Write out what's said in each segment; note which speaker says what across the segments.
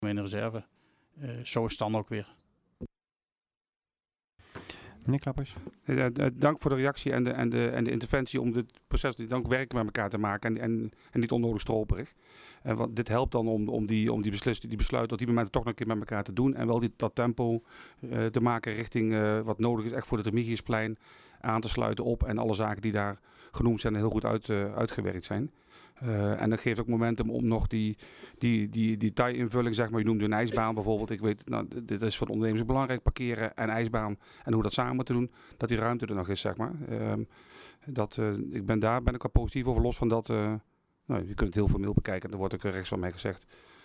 Speaker 1: in de reserve. Zo is het dan ook weer.
Speaker 2: Meneer Klappers.
Speaker 3: Dank voor de reactie en de interventie om dit proces dan ook werken met elkaar te maken en niet onnodig stroperig. Want dit helpt dan om die besluiten op die momenten toch nog een keer met elkaar te doen en wel dat tempo te maken richting wat nodig is echt voor het Remigiusplein aan te sluiten op en alle zaken die daar genoemd zijn heel goed uitgewerkt zijn. En dat geeft ook momentum om nog die detail-invulling, zeg maar. Je noemde een ijsbaan bijvoorbeeld. Ik weet, dit is voor de ondernemers belangrijk, parkeren en ijsbaan. En hoe dat samen te doen, dat die ruimte er nog is, zeg maar. Daar ben ik wel positief over, los van dat. Je kunt het heel formeel bekijken, daar wordt ook rechts van mij gezegd.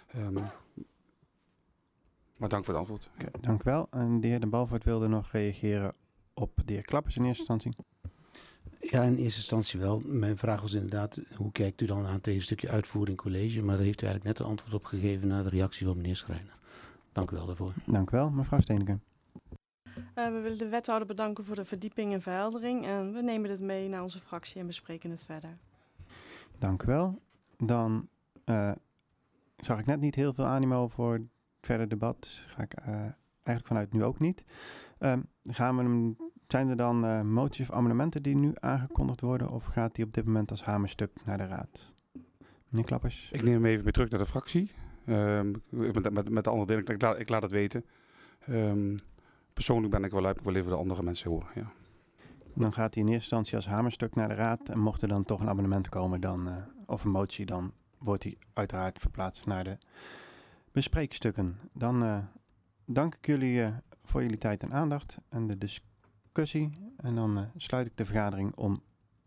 Speaker 3: Maar dank voor het antwoord.
Speaker 2: Okay, dank u wel. En de heer De Balvoort wilde nog reageren op de heer Klappers in eerste instantie.
Speaker 4: Ja, in eerste instantie wel. Mijn vraag was inderdaad, hoe kijkt u dan aan tegen een stukje uitvoering college? Maar daar heeft u eigenlijk net een antwoord op gegeven na de reactie van meneer Schrijner. Dank u wel daarvoor.
Speaker 2: Dank u wel, mevrouw Steeneke.
Speaker 5: We willen de wethouder bedanken voor de verdieping en verheldering. En we nemen dit mee naar onze fractie en bespreken het verder.
Speaker 2: Dank u wel. Dan zag ik net niet heel veel animo voor het verder debat. Dus ga ik eigenlijk vanuit nu ook niet. Zijn er dan moties of amendementen die nu aangekondigd worden? Of gaat die op dit moment als hamerstuk naar de raad? Meneer Klappers.
Speaker 3: Ik neem hem even weer terug naar de fractie. Met de andere delen. Ik laat het weten. Persoonlijk ben ik wel uit, ik wil even de andere mensen horen. Ja.
Speaker 2: Dan gaat hij in eerste instantie als hamerstuk naar de raad. En mocht er dan toch een amendement komen of een motie, dan wordt hij uiteraard verplaatst naar de bespreekstukken. Dan dank ik jullie voor jullie tijd en aandacht en de discussie. En dan sluit ik de vergadering om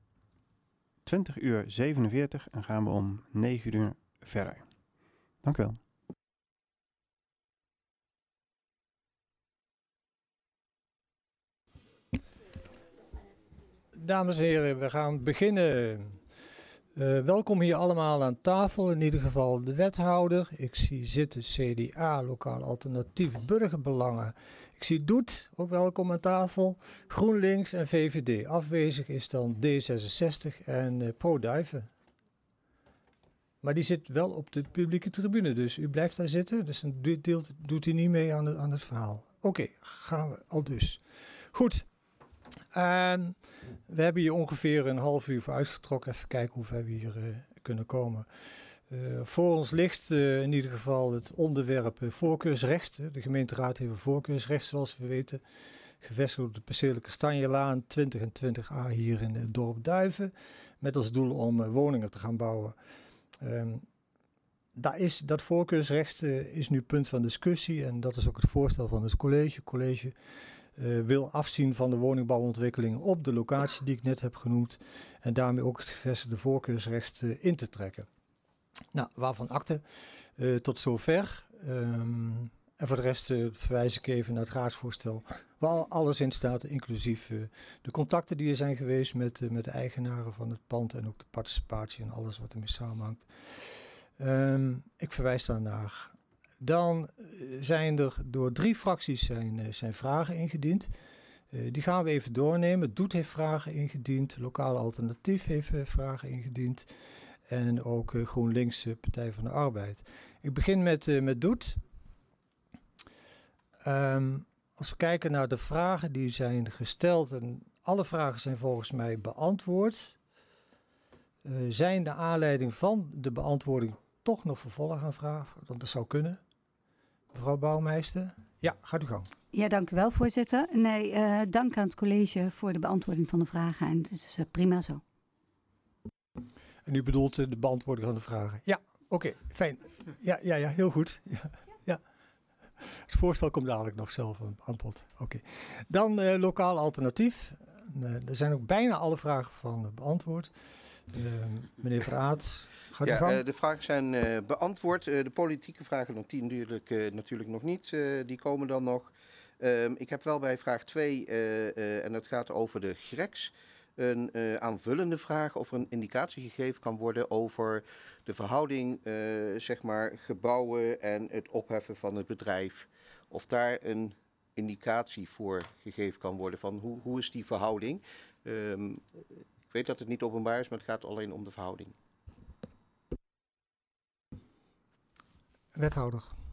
Speaker 2: 20:47 en gaan we om 9 uur verder. Dank u wel.
Speaker 6: Dames en heren, we gaan beginnen. Welkom hier allemaal aan tafel, in ieder geval de wethouder. Ik zie zitten CDA, Lokaal Alternatief, Burgerbelangen. Ik zie Doet, ook welkom aan tafel. GroenLinks en VVD. Afwezig is dan D66 en Pro-Duiven. Maar die zit wel op de publieke tribune, dus u blijft daar zitten. Dus dan doet u niet mee aan het verhaal. Oké, gaan we al dus. Goed. We hebben hier ongeveer een half uur voor uitgetrokken. Even kijken hoe ver we hier kunnen komen. Voor ons ligt in ieder geval het onderwerp voorkeursrecht. De gemeenteraad heeft een voorkeursrecht, zoals we weten. Gevestigd op de perceel Kastanjelaan 20 en 20a hier in het dorp Duiven. Met als doel om woningen te gaan bouwen. Dat voorkeursrecht is nu punt van discussie. En dat is ook het voorstel van het college. Het college wil afzien van de woningbouwontwikkelingen op de locatie die ik net heb genoemd. En daarmee ook het gevestigde voorkeursrecht in te trekken. Nou, waarvan akte tot zover. En voor de rest verwijs ik even naar het raadsvoorstel. Waar alles in staat, inclusief de contacten die er zijn geweest met de eigenaren van het pand. En ook de participatie en alles wat ermee samenhangt. Ik verwijs daarnaar. Dan zijn er door 3 fracties zijn vragen ingediend. Die gaan we even doornemen. Doet heeft vragen ingediend. Lokaal Alternatief heeft vragen ingediend. En ook GroenLinks, Partij van de Arbeid. Ik begin met Doet. Als we kijken naar de vragen die zijn gesteld. En alle vragen zijn volgens mij beantwoord. Zijn de aanleiding van de beantwoording toch nog vervolgen aan vragen? Want dat zou kunnen. Mevrouw Bouwmeester. Ja, gaat u gang.
Speaker 7: Ja, dank u wel, voorzitter. Nee, dank aan het college voor de beantwoording van de vragen. En het is prima zo.
Speaker 6: En u bedoelt de beantwoording van de vragen? Ja, oké, fijn. Ja, heel goed. Ja. Het voorstel komt dadelijk nog zelf aan bod. Oké. Dan lokaal alternatief. Er zijn ook bijna alle vragen van beantwoord. Meneer Verraad, gaat u gang.
Speaker 8: De vragen zijn beantwoord. De politieke vragen natuurlijk nog niet. Die komen dan nog. Ik heb wel bij vraag 2, en dat gaat over de GREX, een aanvullende vraag of er een indicatie gegeven kan worden over de verhouding zeg maar gebouwen en het opheffen van het bedrijf. Of daar een indicatie voor gegeven kan worden van hoe is die verhouding. Ik weet dat het niet openbaar is, maar het gaat alleen om de verhouding.
Speaker 6: Wethouder.